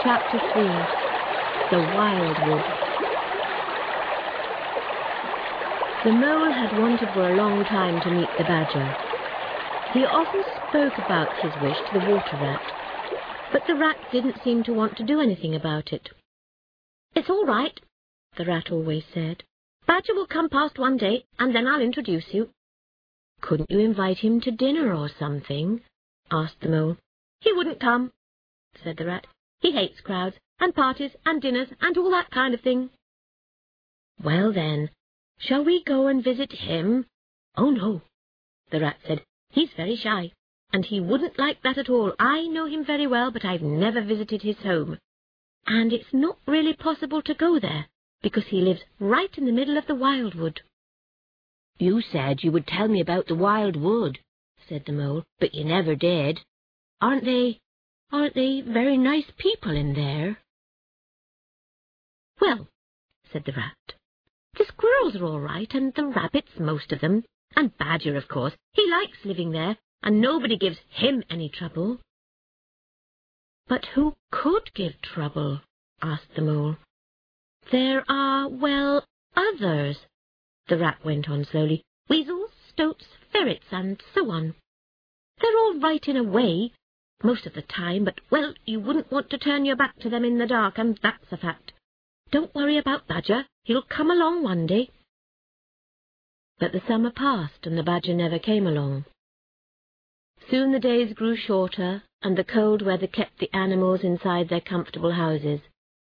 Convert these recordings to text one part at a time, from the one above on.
Chapter 3. The Wildwood. The mole had wanted for a long time to meet the badger. He often spoke about his wish to the water rat, but the rat didn't seem to want to do anything about it. "It's all right," the rat always said. "Badger will come past one day, and then I'll introduce you." "Couldn't you invite him to dinner or something?" asked the mole. "He wouldn't come," said the rat. "He hates crowds, and parties, and dinners, and all that kind of thing." "Well then, shall we go and visit him?" "Oh no," the rat said. "He's very shy, and he wouldn't like that at all. I know him very well, but I've never visited his home. And it's not really possible to go there, because he lives right in the middle of the wildwood." "You said you would tell me about the wildwood," said the mole, "but you never did. Aren't they very nice people in there?" "Well," said the rat, "the squirrels are all right, and the rabbits, most of them, and Badger, of course. He likes living there, and nobody gives him any trouble." "But who could give trouble?" asked the mole. "There are, well, others," the rat went on slowly. "Weasels, stoats, ferrets, and so on. They're all right in a way, most of the time, but, well, you wouldn't want to turn your back to them in the dark, and that's a fact. Don't worry about Badger. He'll come along one day." But the summer passed, and the badger never came along. Soon the days grew shorter, and the cold weather kept the animals inside their comfortable houses.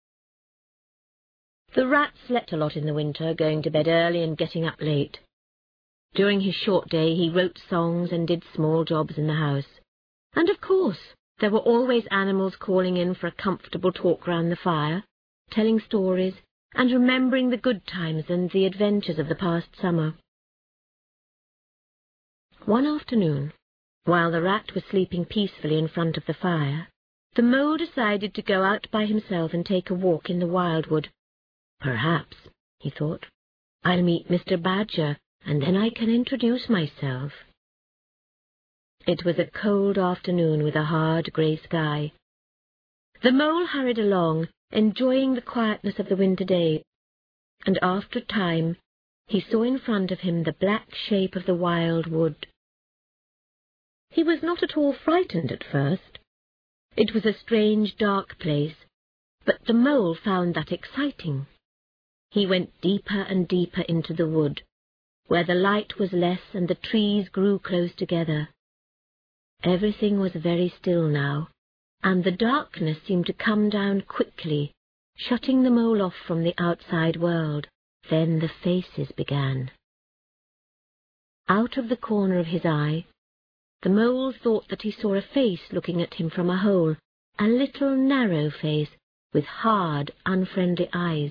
The rat slept a lot in the winter, going to bed early and getting up late. During his short day he wrote songs and did small jobs in the house. And of course there were always animals calling in for a comfortable talk round the fire, telling stories, and remembering the good times and the adventures of the past summer. One afternoon, while the rat was sleeping peacefully in front of the fire, the mole decided to go out by himself and take a walk in the wildwood. "Perhaps," he thought, "I'll meet Mr. Badger, and then I can introduce myself." It was a cold afternoon with a hard grey sky. The mole hurried along, enjoying the quietness of the winter day, and after a time he saw in front of him the black shape of the wildwood. He was not at all frightened at first. It was a strange, dark place, but the mole found that exciting. He went deeper and deeper into the wood, where the light was less and the trees grew close together. Everything was very still now, and the darkness seemed to come down quickly, shutting the mole off from the outside world. Then the faces began. Out of the corner of his eye, the mole thought that he saw a face looking at him from a hole, a little narrow face with hard, unfriendly eyes.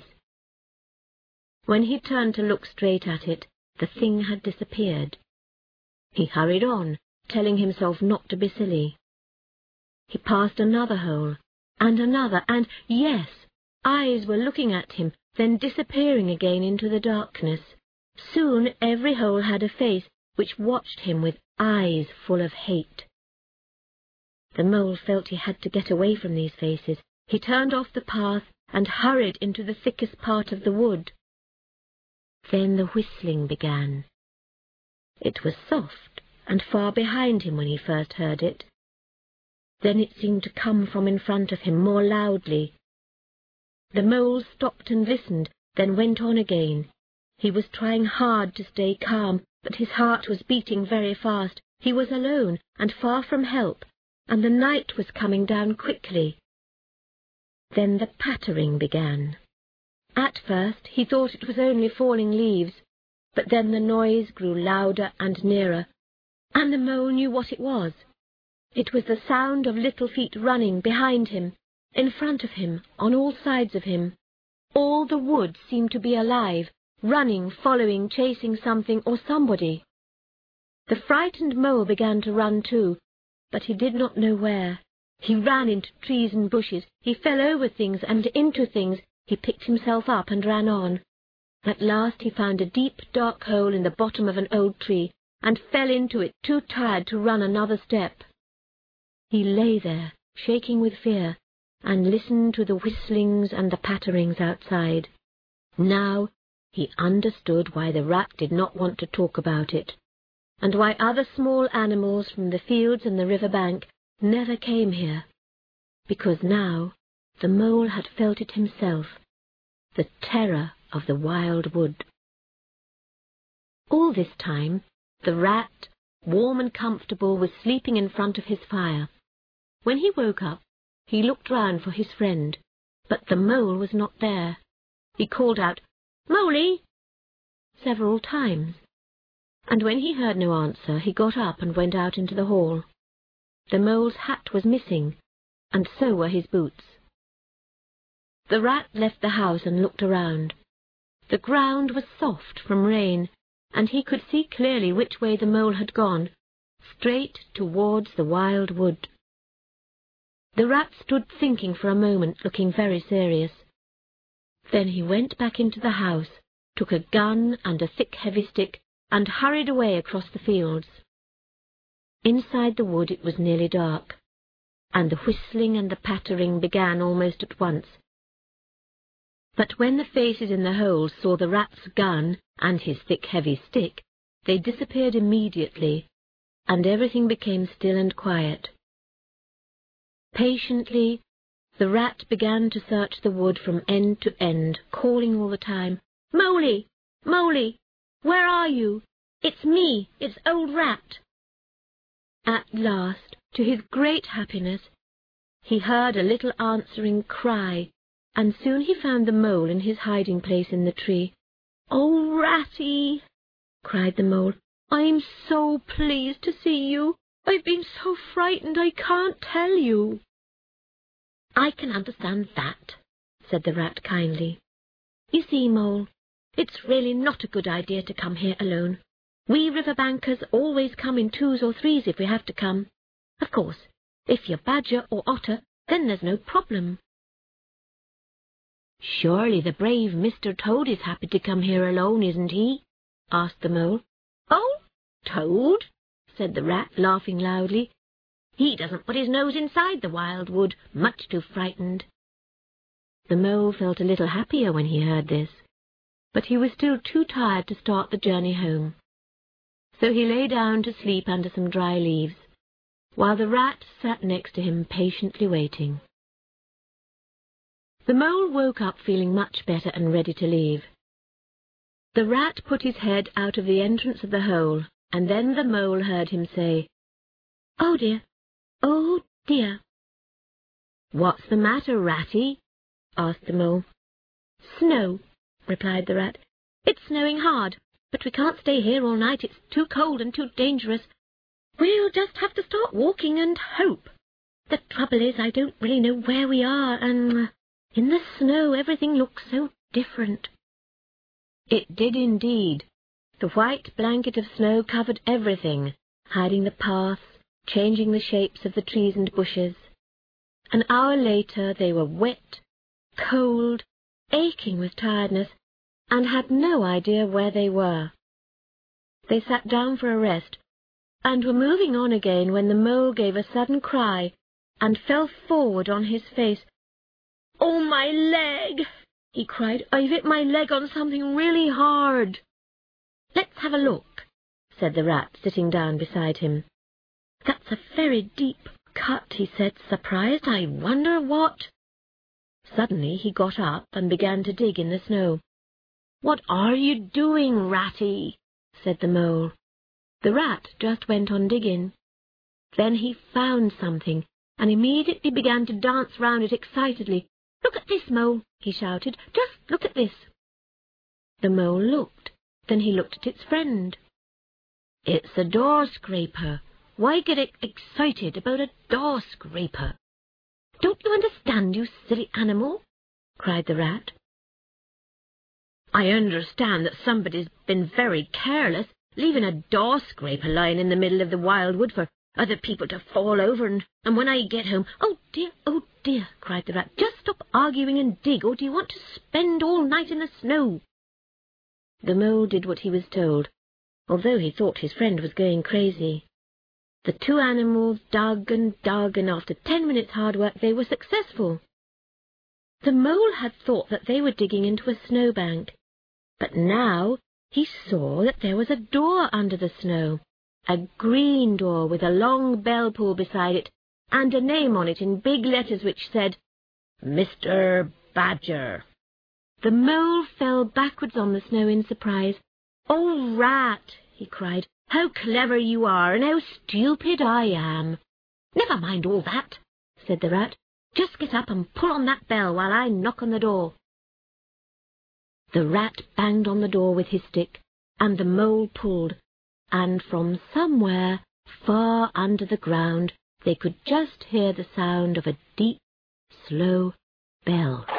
When he turned to look straight at it, the thing had disappeared. He hurried on, telling himself not to be silly. He passed another hole, and another, and, yes, eyes were looking at him, then disappearing again into the darkness. Soon every hole had a face which watched him with eyes full of hate. The mole felt he had to get away from these faces. He turned off the path and hurried into the thickest part of the wood. Then the whistling began. It was soft and far behind him when he first heard it. Then it seemed to come from in front of him more loudly. The mole stopped and listened, then went on again. He was trying hard to stay calm, but his heart was beating very fast. He was alone and far from help, and the night was coming down quickly. Then the pattering began. At first he thought it was only falling leaves, but then the noise grew louder and nearer, and the mole knew what it was. It was the sound of little feet running behind him, in front of him, on all sides of him. All the wood seemed to be alive, running, following, chasing something or somebody. The frightened mole began to run too, but he did not know where. He ran into trees and bushes, he fell over things and into things, he picked himself up and ran on. At last he found a deep, dark hole in the bottom of an old tree, and fell into it, too tired to run another step. He lay there, shaking with fear, and listened to the whistlings and the patterings outside. Now he understood why the rat did not want to talk about it, and why other small animals from the fields and the river bank never came here, because now the mole had felt it himself, the terror of the wild wood. All this time the rat, warm and comfortable, was sleeping in front of his fire. When he woke up, he looked round for his friend, but the mole was not there. He called out, "Moley!" several times, and when he heard no answer, he got up and went out into the hall. The mole's hat was missing, and so were his boots. The rat left the house and looked around. The ground was soft from rain, and he could see clearly which way the mole had gone, straight towards the wild wood. The rat stood thinking for a moment, looking very serious. Then he went back into the house, took a gun and a thick heavy stick, and hurried away across the fields. Inside the wood it was nearly dark, and the whistling and the pattering began almost at once. But when the faces in the holes saw the rat's gun and his thick heavy stick, they disappeared immediately, and everything became still and quiet. Patiently, the rat began to search the wood from end to end, calling all the time, "Moley! Moley! Where are you? It's me, it's Old Rat." At last, to his great happiness, he heard a little answering cry, and soon he found the mole in his hiding place in the tree. "Oh, Ratty!" cried the mole, "I'm so pleased to see you. I've been so frightened I can't tell you." "I can understand that," said the rat kindly. "You see, Mole, it's really not a good idea to come here alone. We riverbankers always come in twos or threes if we have to come. Of course, if you're badger or otter, then there's no problem." "Surely the brave Mr. Toad is happy to come here alone, isn't he?" asked the mole. "Oh, Toad?" said the rat, laughing loudly. "He doesn't put his nose inside the wild wood, much too frightened." The mole felt a little happier when he heard this, but he was still too tired to start the journey home. So he lay down to sleep under some dry leaves, while the rat sat next to him patiently waiting. The mole woke up feeling much better and ready to leave. The rat put his head out of the entrance of the hole, and then the mole heard him say, "Oh dear, oh dear." "What's the matter, Ratty?" asked the mole. "Snow," replied the rat. "It's snowing hard, but we can't stay here all night. It's too cold and too dangerous. We'll just have to start walking and hope. The trouble is, I don't really know where we are, and in the snow everything looks so different." It did indeed. The white blanket of snow covered everything, hiding the paths, changing the shapes of the trees and bushes. An hour later they were wet, cold, aching with tiredness, and had no idea where they were. They sat down for a rest, and were moving on again when the mole gave a sudden cry and fell forward on his face. "Oh, my leg!" he cried. "I've hit my leg on something really hard." "Let's have a look," said the rat, sitting down beside him. "That's a very deep cut," he said, surprised. "I wonder what—" Suddenly he got up and began to dig in the snow. "What are you doing, Ratty?" said the mole. The rat just went on digging. Then he found something, and immediately began to dance round it excitedly. "Look at this, Mole," he shouted. "Just look at this." The mole looked. Then he looked at its friend. "It's a door scraper. Why get excited about a door scraper?" "Don't you understand, you silly animal?" cried the rat. "I understand that somebody's been very careless, leaving a door scraper lying in the middle of the wild wood for other people to fall over, and when I get home—" "Oh dear," cried the rat. "Just stop arguing and dig, or do you want to spend all night in the snow?" The mole did what he was told, although he thought his friend was going crazy. The two animals dug and dug, and after 10 minutes' hard work they were successful. The mole had thought that they were digging into a snowbank, but now he saw that there was a door under the snow, a green door with a long bell pull beside it, and a name on it in big letters which said, Mr. Badger. The mole fell backwards on the snow in surprise. "Oh, Rat!" he cried. "How clever you are, and how stupid I am!" "Never mind all that," said the Rat. "Just get up and pull on that bell while I knock on the door." The Rat banged on the door with his stick, and the mole pulled, and from somewhere far under the ground they could just hear the sound of a deep, slow bell.